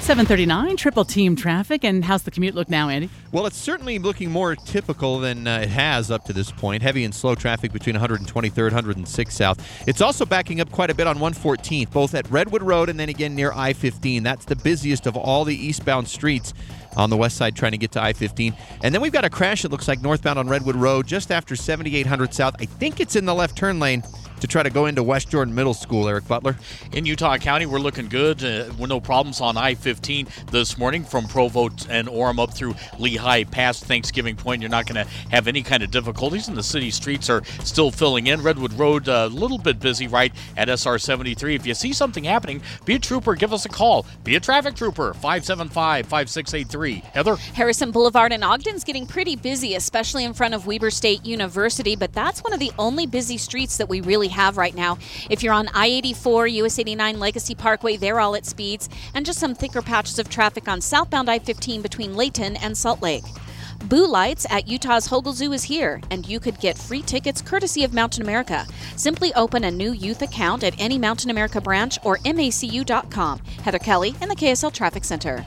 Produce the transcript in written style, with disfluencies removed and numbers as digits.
7:39, triple team traffic. And how's the commute look now, Andy? Well, it's certainly looking more typical than it has up to this point. Heavy and slow traffic between 123rd, 106 South. It's also backing up quite a bit on 114th, both at Redwood Road and then again near I-15. That's the busiest of all the eastbound streets on the west side trying to get to I-15. And then we've got a crash, it looks like, northbound on Redwood Road just after 7800 South. I think it's in the left turn lane to try to go into West Jordan Middle School, Eric Butler. In Utah County, we're looking good. With no problems on I-15 this morning from Provo and Orem up through Lehigh past Thanksgiving Point. You're not going to have any kind of difficulties, and the city streets are still filling in. Redwood Road, a little bit busy right at SR 73. If you see something happening, be a trooper, give us a call. Be a traffic trooper, 575-5683. Heather? Harrison Boulevard in Ogden's getting pretty busy, especially in front of Weber State University, but that's one of the only busy streets that we really have right now. If you're on I-84, US 89 Legacy Parkway, they're all at speeds, and just some thicker patches of traffic on southbound I-15 between Layton and Salt Lake. Boo Lights at Utah's Hogle Zoo is here, and you could get free tickets courtesy of Mountain America. Simply open a new youth account at any Mountain America branch or macu.com. Heather Kelly in the KSL Traffic Center.